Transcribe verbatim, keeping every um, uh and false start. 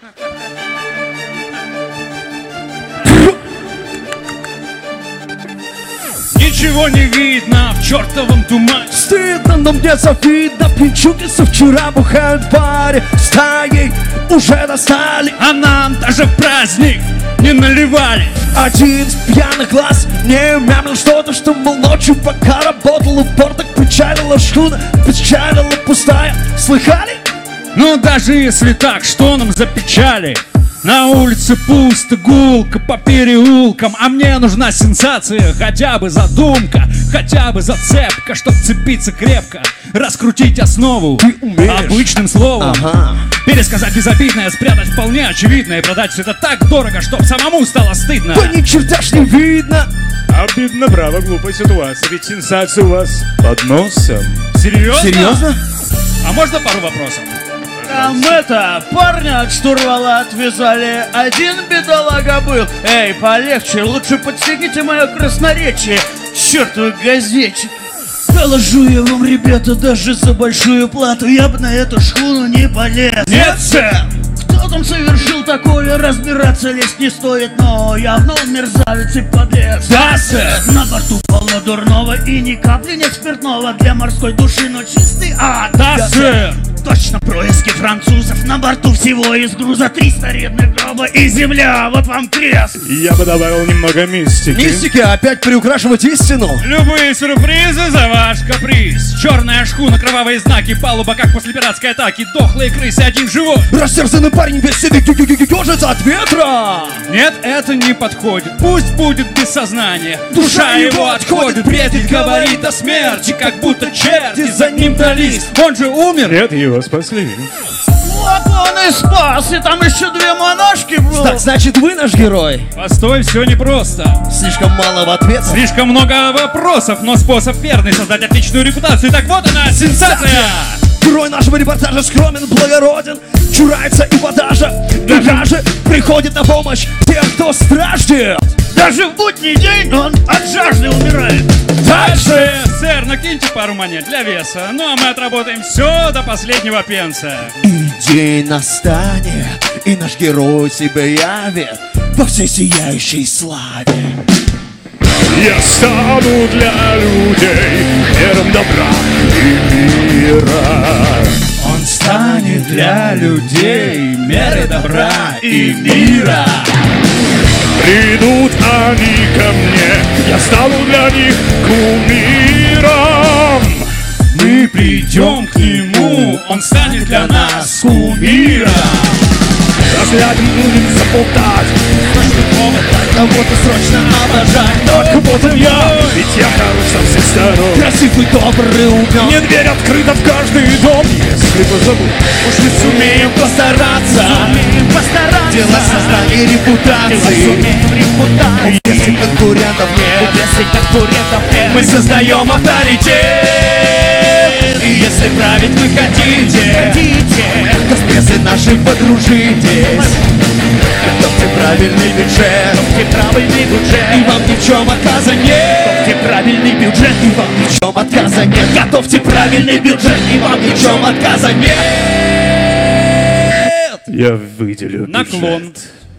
Ничего не видно в чертовом тумане. Стыдно, но мне завидно. Пинчуки со вчера бухают в баре. Стаей уже достали, а нам даже в праздник не наливали. Один из пьяных глаз не мямлил что-то, что, мол, ночью пока работал упор, так печалила шхуна, печалила пустая. Слыхали? Ну даже если так, что нам за печали? На улице пусто, гулко по переулкам, а мне нужна сенсация, хотя бы задумка, хотя бы зацепка, чтоб цепиться крепко, раскрутить основу обычным словом, ага. Пересказать безобидное, спрятать вполне очевидное и продать все это так дорого, чтоб самому стало стыдно. Да ни черта ж не видно. Обидно, право, глупая ситуация, ведь сенсация у вас под носом. Серьезно? Серьезно? А можно пару вопросов? Там это, парня от штурвала отвязали, один бедолага был. Эй, полегче, лучше подстегните мое красноречие, чертовы газетчики. Доложу я вам, ребята, даже за большую плату я бы на эту шхуну не полез. Нет, сэр! Кто там совершил такое, разбираться лезть не стоит, но явно он мерзавец и подлец. Да, сэр! На борту полно дурного и ни капли нет спиртного для морской души, но чистый ад. Да, да сэр! Точно происки французов. На борту всего из груза триста рядных гроба и земля, вот вам крест. Я бы добавил немного мистики. Мистики, опять приукрашивать истину. Любые сюрпризы за ваш каприз. Черная шхуна, кровавые знаки, палуба, как после пиратской атаки. Дохлые крысы, один живой. Растерзанный парень без седы ежится от ветра. Нет, это не подходит. Пусть будет без сознания. Душа Душа его его отходит, отходит, бредит, говорит о смерти, как будто черти за ним дрались. Он же умер. Нет, его спасли. Вот он и спас, и там еще две монашки было. Так, значит, вы наш герой. Постой, все непросто. Слишком мало в ответ. Слишком много вопросов, но способ верный создать отличную репутацию. Так вот она, сенсация! Герой нашего репортажа скромен, благороден, чурается и подажа, и даже приходит на помощь тем, кто страждет. Даже в будний день он от жажды умирает. Дальше, сэр, накиньте пару монет для веса. Ну а мы отработаем все до последнего пенса. И день настанет, и наш герой себя явит во всей сияющей славе. Я стану для людей мером добра и мира. Он станет для людей мерой добра и мира. Придут они ко мне, я стану для них кумиром. Мы придем к нему, он станет для нас кумиром. Разглядим, будем заплутать, Кого-то срочно обожать. так вот он я, ведь я хорош со всех сторон. Красивый, добрый, умен. Мне дверь открыта в каждый дом. Если позову, уж мы сумеем постараться, Сумеем постараться. делать создание репутации. Сумеем репутацию. Если конкурентов нет, Если конкурентов нет, мы создаем авторитет. И если править вы хотите, хотите, то с прессой нашей подружитесь. Готовьте правильный бюджет, где правильный бюджет, и вам ни в чем отказа нет. где правильный бюджет, И вам ни в чем отказа нет. Готовьте правильный бюджет, и вам ни в чем отказа нет. Я выделю Наклон. бюджет.